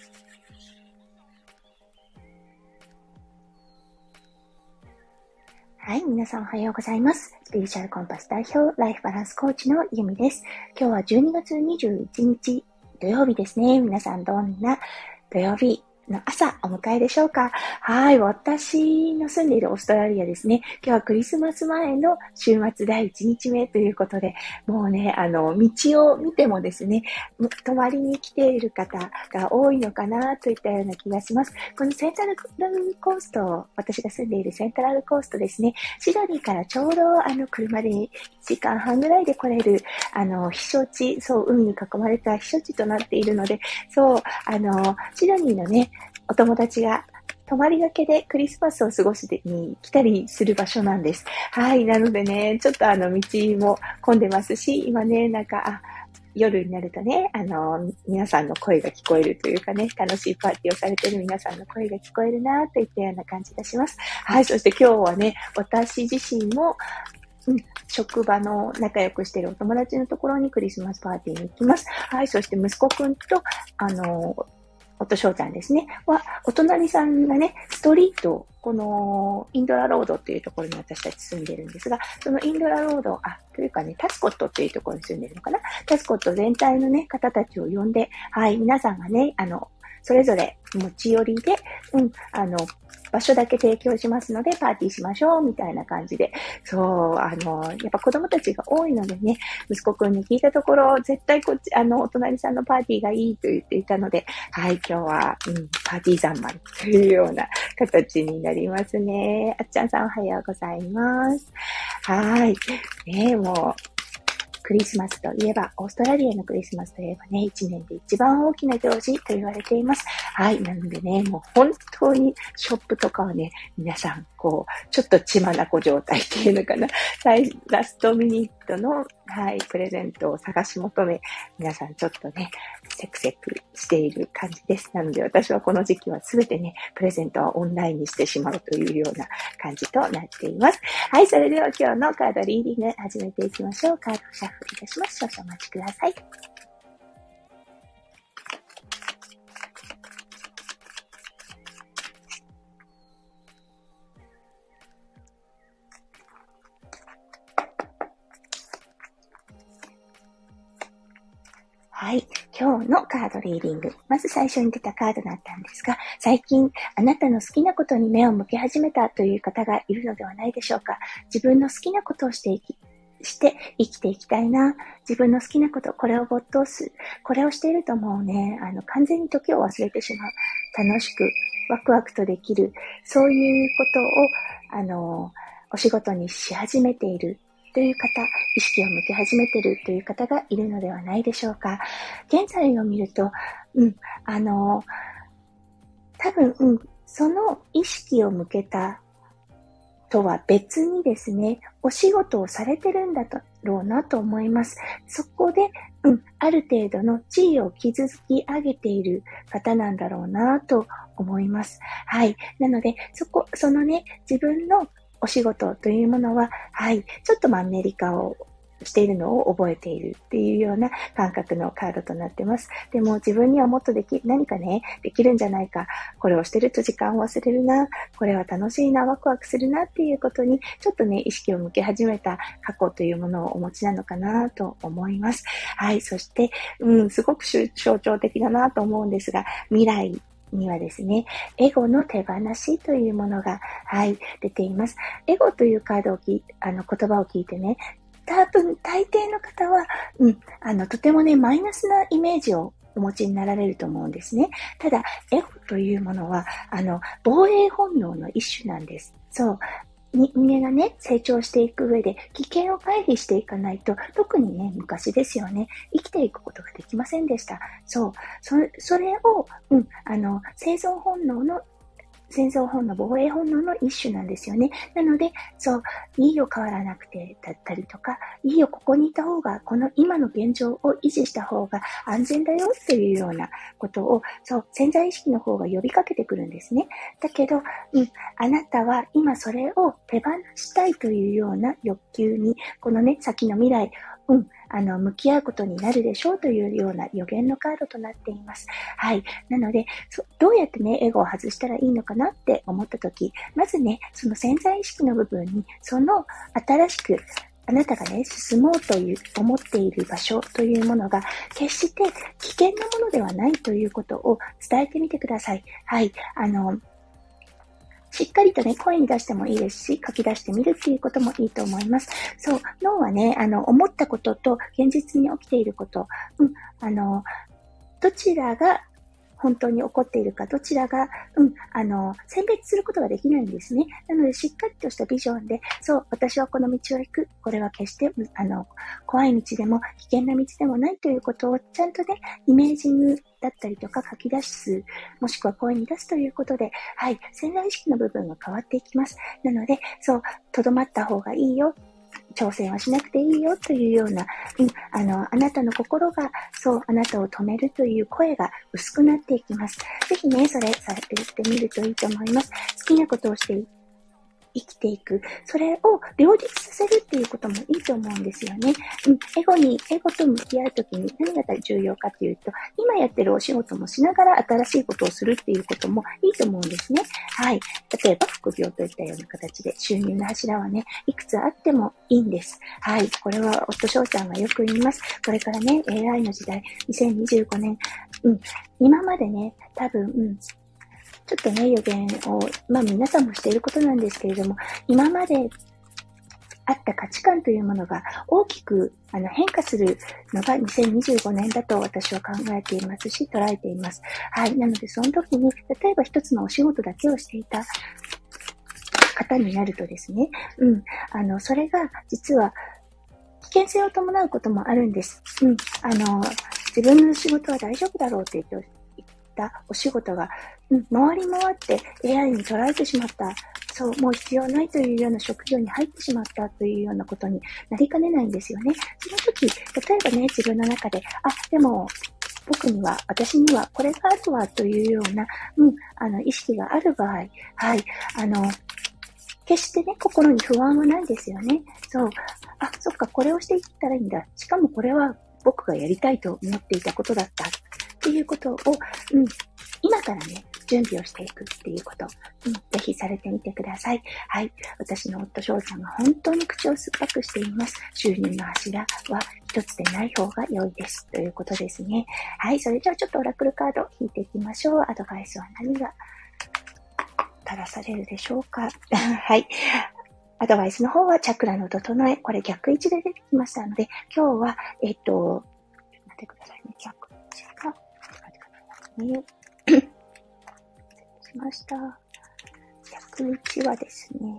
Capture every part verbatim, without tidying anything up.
はい、皆さんおはようございます。スピリチュアルコンパス代表、ライフバランスコーチのゆみです。今日はじゅうにがつにじゅういちにち土曜日ですね。皆さんどんな土曜日の朝お迎えでしょうか。はい、私の住んでいるオーストラリアですね。今日はクリスマス前の週末だいいちにちめということで、もうね、あの、道を見てもですね、泊まりに来ている方が多いのかなといったような気がします。このセントラルコースト、私が住んでいるセントラルコーストですね、シドニーからちょうどあの車でいちじかんはんぐらいで来れる、あの、避暑地、そう、海に囲まれた避暑地となっているので、そう、あの、シドニーのね、お友達が泊まりがけでクリスマスを過ごしに来たりする場所なんです。はい。なのでね、ちょっとあの道も混んでますし、今ね、なんか、あ、夜になるとね、あの、皆さんの声が聞こえるというかね、楽しいパーティーをされている皆さんの声が聞こえるなといったような感じがします。はい。そして今日はね、私自身も、うん、職場の仲良くしているお友達のところにクリスマスパーティーに行きます。はい。そして息子くんと、あの、夫翔ちゃんですね。は、お隣さんがね、ストリート、この、インドラロードっていうところに私たち住んでるんですが、そのインドラロード、あ、というかね、タスコットっていうところに住んでるのかな。タスコット全体のね、方たちを呼んで、はい、皆さんがね、あの、それぞれ持ち寄りで、うん、あの、場所だけ提供しますので、パーティーしましょう、みたいな感じで。そう、あの、やっぱ子供たちが多いのでね、息子くんに聞いたところ、絶対こっち、あの、お隣さんのパーティーがいいと言っていたので、はい、今日は、うん、パーティー三昧というような形になりますね。あっちゃんさんおはようございます。はい。ね、もう、クリスマスといえば、オーストラリアのクリスマスといえばね、一年で一番大きな行事と言われています。はい。なのでね、もう本当にショップとかはね、皆さん、こう、ちょっと血眼状態っていうのかな。ラストミニットの、はい、プレゼントを探し求め、皆さんちょっとね、セクセクしている感じです。なので私はこの時期はすべてね、プレゼントはオンラインにしてしまうというような感じとなっています。はい、それでは今日のカードリーディング始めていきましょう。カードシャッフルいたします。少々お待ちください。はい。今日のカードリーディング。まず最初に出たカードだったんですが、最近あなたの好きなことに目を向け始めたという方がいるのではないでしょうか。自分の好きなことをしていき、して生きていきたいな。自分の好きなこと、これを没頭する。これをしているともうね、あの、完全に時を忘れてしまう。楽しく、ワクワクとできる。そういうことを、あの、お仕事にし始めている。という方、意識を向け始めているという方がいるのではないでしょうか。現在を見ると、うん、あの、多分、うん、その意識を向けたとは別にですね、お仕事をされてるんだろうなと思います。そこで、うん、ある程度の地位を築き上げている方なんだろうなと思います。はい。なので、そこ、そのね、自分のお仕事というものは、はい、ちょっとマンネリ化をしているのを覚えているっていうような感覚のカードとなってます。でも自分にはもっとでき、何かね、できるんじゃないか。これをしてると時間を忘れるな。これは楽しいな、ワクワクするなっていうことに、ちょっとね、意識を向け始めた過去というものをお持ちなのかなと思います。はい。そして、うん、すごく象徴的だなと思うんですが、未来、にはですね、エゴの手放しというものが、はい、出ています。エゴというカードを聞いあの、言葉を聞いてね、多分、大抵の方は、うん、あの、とてもね、マイナスなイメージをお持ちになられると思うんですね。ただ、エゴというものは、あの、防衛本能の一種なんです。そう。人間がね、成長していく上で危険を回避していかないと、特にね、昔ですよね、生きていくことができませんでした。そう。そそれを、うん、あの、生存本能の生存本能、防衛本能の一種なんですよね。なので、そう、いいよ変わらなくてだったりとか、いいよここにいた方が、この今の現状を維持した方が安全だよっていうようなことを、そう、潜在意識の方が呼びかけてくるんですね。だけど、うん、あなたは今それを手放したいというような欲求に、このね、先の未来うん、あの、向き合うことになるでしょうというような予言のカードとなっています。はい。なので、そどうやってね、エゴを外したらいいのかなって思ったとき、まずね、その潜在意識の部分に、その新しく、あなたがね、進もうという、思っている場所というものが、決して危険なものではないということを伝えてみてください。はい。あの、しっかりとね、声に出してもいいですし、書き出してみるっていうこともいいと思います。そう、脳はね、あの、思ったことと現実に起きていること、うん、あの、どちらが本当に起こっているか、どちらが、うん、あの、選別することができないんですね。なので、しっかりとしたビジョンで、そう、私はこの道を行く。これは決して、あの、怖い道でも、危険な道でもないということを、ちゃんとね、イメージングだったりとか書き出す、もしくは声に出すということで、はい、潜在意識の部分が変わっていきます。なので、そう、とどまった方がいいよ。挑戦はしなくていいよというような、うん、あの、あなたの心が、そう、あなたを止めるという声が薄くなっていきます。ぜひね、それされてみるといいと思います。好きなことをして生きていく。それを両立させるっていうこともいいと思うんですよね。うん、エゴに、エゴと向き合うときに何が重要かっていうと、今やってるお仕事もしながら新しいことをするっていうこともいいと思うんですね。はい。例えば副業といったような形で収入の柱はね、いくつあってもいいんです。はい。これは夫翔ちゃんがよく言います。これからね、エーアイ の時代、にせんにじゅうごねん、うん、今までね、多分、うんちょっとね、予言を、まあ皆さんもしていることなんですけれども、今まであった価値観というものが大きくあの変化するのがにせんにじゅうごねんだと私は考えていますし、捉えています。はい。なので、その時に、例えば一つのお仕事だけをしていた方になるとですね、うん。あの、それが実は危険性を伴うこともあるんです。うん。あの、自分の仕事は大丈夫だろうって言ってたお仕事が、うん、回り回って エーアイ に取られてしまった。そう、もう必要ないというような職業に入ってしまったというようなことになりかねないんですよね。その時、例えばね、自分の中で、あ、でも、僕には、私にはこれがあるわというような、うん、あの、意識がある場合、はい、あの、決してね、心に不安はないですよね。そう。あ、そっか、これをしていったらいいんだ。しかもこれは僕がやりたいと思っていたことだった。っていうことを、うん、今からね、準備をしていくっていうこと、うん、ぜひされてみてください。はい。私の夫翔さんが本当に口を酸っぱくしています。収入の柱は一つでない方が良いです。ということですね。はい。それじゃあちょっとオラクルカード引いていきましょう。アドバイスは何が垂らされるでしょうか。はい。アドバイスの方はチャクラの整え。これ逆位置で出てきましたので、今日は、えっと、待ってくださいね。逆位置が、ね。失礼しました。逆位置はですね。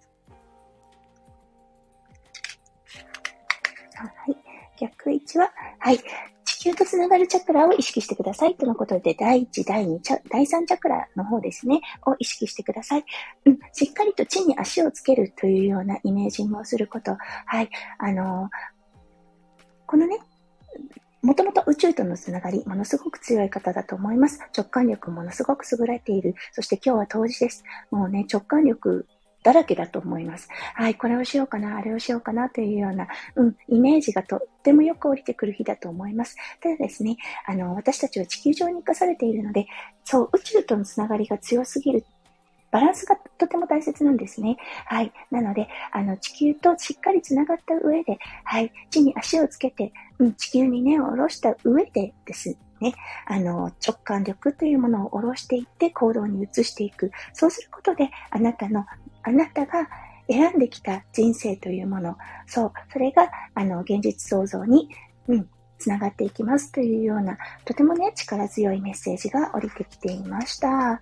はい。逆位置は、はい。地球とつながるチャクラを意識してくださいとのことで、だいいち、だいに、だいさんチャクラの方ですね、を意識してください。うん、しっかりと地に足をつけるというようなイメージングをすること。はい。あのー、このね、もともと宇宙とのつながり、ものすごく強い方だと思います。直感力ものすごく優れている。そして今日は冬至です。もうね、直感力だらけだと思います。はい、これをしようかな、あれをしようかなというような、うん、イメージがとってもよく降りてくる日だと思います。ただですね、あの、私たちは地球上に生かされているので、そう、宇宙とのつながりが強すぎる。バランスがとても大切なんですね。はい。なので、あの、地球としっかりつながった上で、はい。地に足をつけて、うん、地球に根を下ろした上でですね、あの、直感力というものを下ろしていって行動に移していく。そうすることで、あなたの、あなたが選んできた人生というもの、そう、それが、あの、現実創造に、うん、つながっていきますというような、とてもね、力強いメッセージが降りてきていました。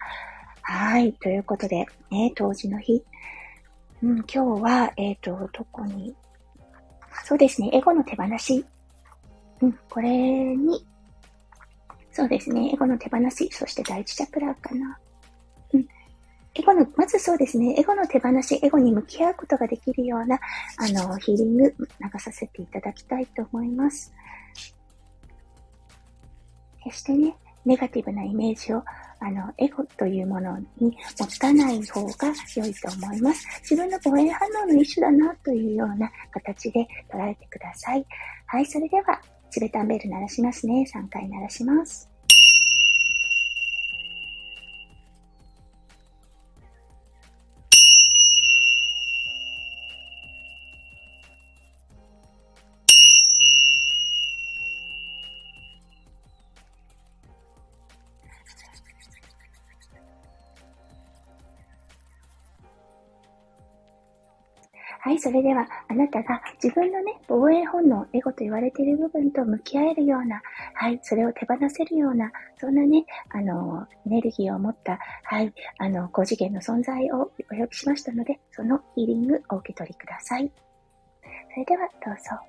はい。ということで、ね、冬至の日。うん、今日は、えっと、どこに、そうですね、エゴの手放し。うん、これに、そうですね、エゴの手放し、そして第一チャクラかな。うん、エゴの、まずそうですね、エゴの手放し、エゴに向き合うことができるような、あの、ヒーリング、流させていただきたいと思います。決してね、 ネガティブなイメージを、あの、エゴというものに持たない方が良いと思います。自分の防衛反応の一種だなというような形で捉えてください。はい、それでは、チベタンベル鳴らしますね。さんかい鳴らします。はい、それではあなたが自分のね、防衛本能、エゴと言われている部分と向き合えるような、はい、それを手放せるような、そんなね、あの、エネルギーを持った、はい、あの、高次元の存在をお呼びしましたので、そのヒーリングをお受け取りください。それではどうぞ。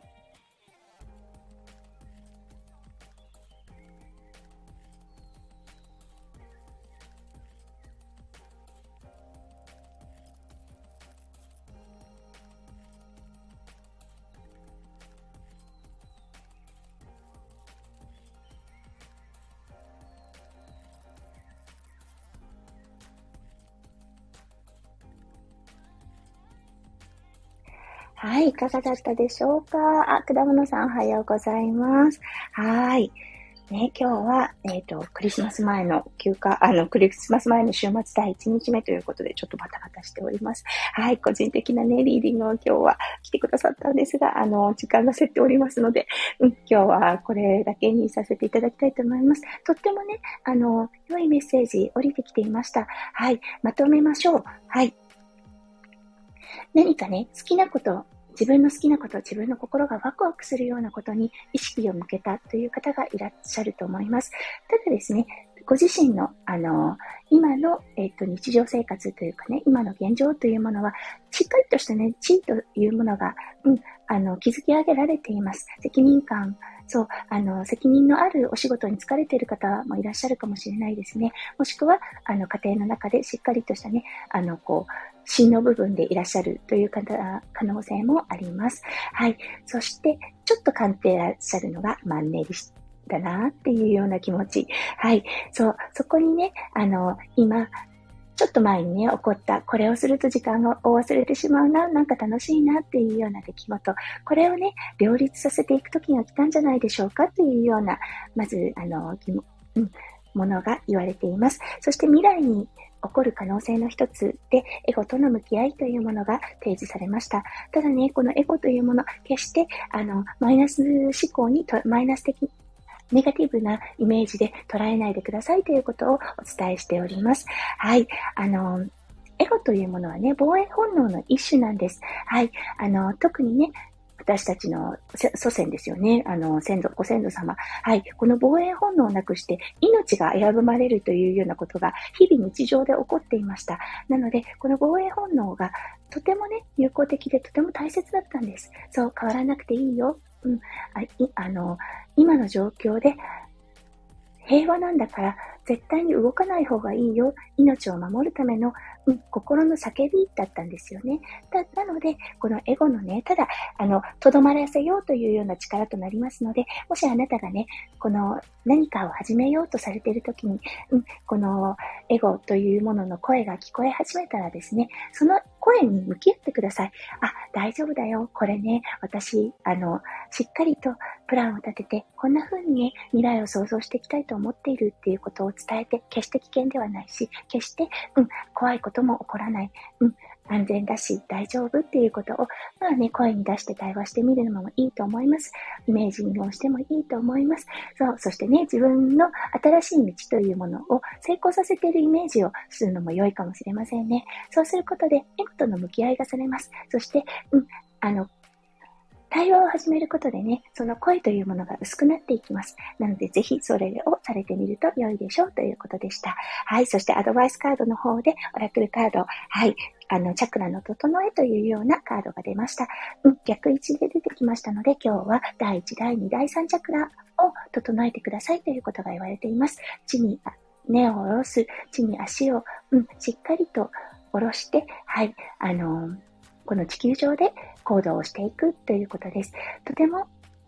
はい、いかがだったでしょうか。あ、果物さんおはようございます。はい。ね、今日は、えっと、クリスマス前の休暇、あの、クリスマス前の週末だいいちにちめということで、ちょっとバタバタしております。はい、個人的なね、リーディングを今日は来てくださったんですが、あの、時間が競っておりますので、うん、今日はこれだけにさせていただきたいと思います。とってもね、あの、良いメッセージ降りてきていました。はい、まとめましょう。はい。何かね、好きなこと、自分の好きなこと、自分の心がワクワクするようなことに意識を向けたという方がいらっしゃると思います。ただですね、ご自身の、あの、今の、えっと、日常生活というかね、今の現状というものは、しっかりとしたね、地位というものが、うん、あの、築き上げられています。責任感、そう、あの、責任のあるお仕事に疲れている方もいらっしゃるかもしれないですね。もしくは、あの、家庭の中でしっかりとしたね、あの、こう、芯の部分でいらっしゃるという方、可能性もあります。はい。そして、ちょっと感じていらっしゃるのがマンネリだなっていうような気持ち。はい。そう、そこにね、あの、今、ちょっと前にね、起こった、これをすると時間を忘れてしまうな、なんか楽しいなっていうような出来事、これをね、両立させていく時が来たんじゃないでしょうかというような、まず、あの、うん、ものが言われています。そして未来に起こる可能性の一つで、エゴとの向き合いというものが提示されました。ただね、このエゴというもの、決して、あの、マイナス思考にと、マイナス的ネガティブなイメージで捉えないでくださいということをお伝えしております。はい。あの、エゴというものはね、防衛本能の一種なんです。はい。あの、特にね、私たちの祖先ですよね。あの、先祖、ご先祖様。はい。この防衛本能をなくして命が危ぶまれるというようなことが日々日常で起こっていました。なので、この防衛本能がとてもね、有効的でとても大切だったんです。そう、変わらなくていいよ。うん。あ、いあの、今の状況で平和なんだから絶対に動かない方がいいよ。命を守るための、うん、心の叫びだったんですよね。だなので、このエゴのね、ただ、あの、とどまらせようというような力となりますので、もしあなたがね、この何かを始めようとされているときに、うん、このエゴというものの声が聞こえ始めたらですね、その声に向き合ってください。あ、大丈夫だよ。これね、私、あの、しっかりとプランを立てて、こんな風にね、未来を想像していきたいと思っているっていうことを伝えて、決して危険ではないし、決して、うん、怖いことも起こらない。うん、安全だし、大丈夫っていうことを、まあね、声に出して対話してみるのもいいと思います。イメージングをしてもいいと思います。そう、そしてね、自分の新しい道というものを成功させているイメージをするのも良いかもしれませんね。そうすることで、エゴとの向き合いがされます。そして、うん、あの、対話を始めることでね、その声というものが薄くなっていきます。なので、ぜひそれをされてみると良いでしょうということでした。はい。そしてアドバイスカードの方で、オラクルカード、はい。あの、チャクラの整えというようなカードが出ました。うん、逆位置で出てきましたので、今日はだいいち、だいに、だいさんチャクラを整えてくださいということが言われています。地に根を下ろす、地に足を、うん、しっかりと下ろして、はい。あのーこの地球上で行動をしていくということです。とても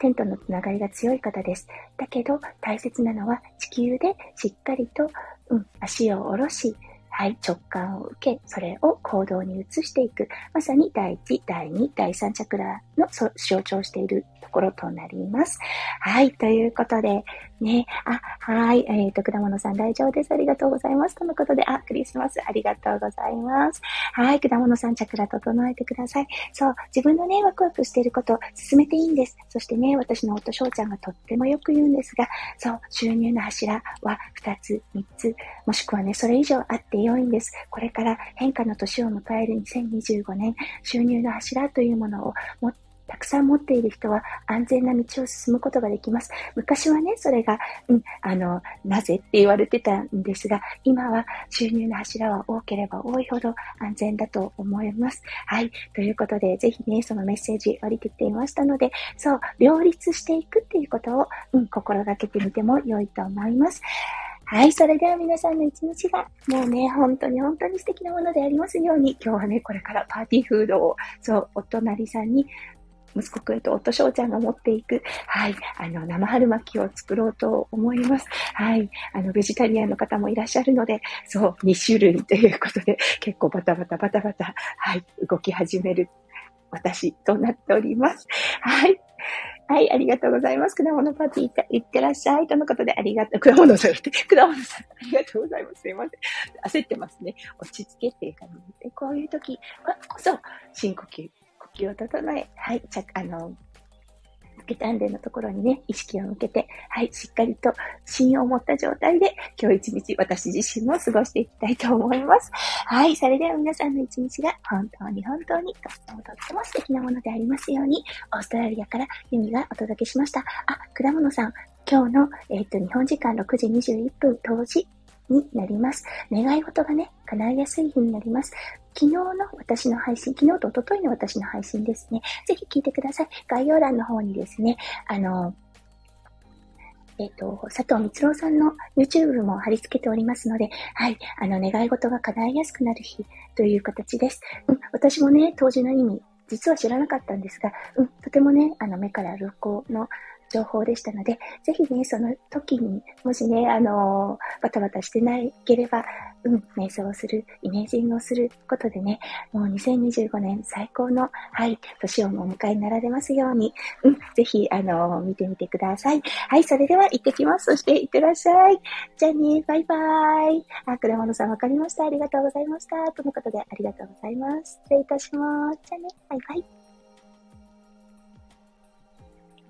天とのつながりが強い方です。だけど、大切なのは地球でしっかりと、うん、足を下ろし、はい、直感を受け、それを行動に移していく。まさに第一、第二、第三チャクラの象徴しているところとなります。はい、ということで、ね、あ、はい、えっと、果物さん大丈夫です。ありがとうございます。とのことで、あ、クリスマスありがとうございます。はい、果物さんチャクラ整えてください。そう、自分のね、ワクワクしていることを進めていいんです。そしてね、私の夫翔ちゃんがとってもよく言うんですが、そう、収入の柱はふたつ、みっつ、もしくはね、それ以上あって良いんです。これから変化の年を迎えるにせんにじゅうごねん、収入の柱というものをもたくさん持っている人は安全な道を進むことができます。昔はね、それが、うん、あの、なぜって言われてたんですが、今は収入の柱は多ければ多いほど安全だと思います。はい。ということで、ぜひね、そのメッセージ降りてきていましたので、そう、両立していくっていうことを、うん、心がけてみても良いと思います。はい。それでは皆さんの一日が、もうね、本当に本当に素敵なものでありますように、今日はね、これからパーティーフードを、そう、お隣さんに、息子くんと夫翔ちゃんが持っていく、はい、あの、生春巻きを作ろうと思います。はい、あの、ベジタリアンの方もいらっしゃるので、そう、に種類ということで、結構バタバタバタバタ、はい、動き始める私となっております。はい。はい、ありがとうございます。果物パーティー行ってらっしゃい。とのことでありがとう。果物さんって、果物さん、ありがとうございます。すいません。焦ってますね。落ち着けっていう感じで、こういう時はこそ、深呼吸、呼吸を整え、はい、ちゃ、あの、つけたんでのところにね、意識を向けて、はい、しっかりと芯を持った状態で、今日一日私自身も過ごしていきたいと思います。はい、それでは皆さんの一日が本当に本当にとってもとっても素敵なものでありますように、オーストラリアからユミがお届けしました。あ、果物さん、今日の、えっと、日本時間ろくじにじゅういっぷん当時になります。願い事がね、叶いやすい日になります。昨日の私の配信、昨日と一昨日の私の配信ですね。ぜひ聞いてください。概要欄の方にですね、あの、えっと、佐藤光郎さんの YouTube も貼り付けておりますので、はい、あの、願い事が叶いやすくなる日という形です。うん、私もね、当時の意味、実は知らなかったんですが、うん、とてもね、あの、目から鱗の情報でしたので、ぜひね、その時に、もしね、あのー、バタバタしてなければ、うん、瞑想をする、イメージングをすることでね、もうにせんにじゅうごねん最高の、はい、年をお迎えになられますように、うん、ぜひ、あのー、見てみてください。はい、それでは行ってきます。そして、行ってらっしゃい。じゃあね、バイバーイ。あ、果物さんわかりました。ありがとうございました。とのことで、ありがとうございます。失礼いたします。じゃあね、バイバイ。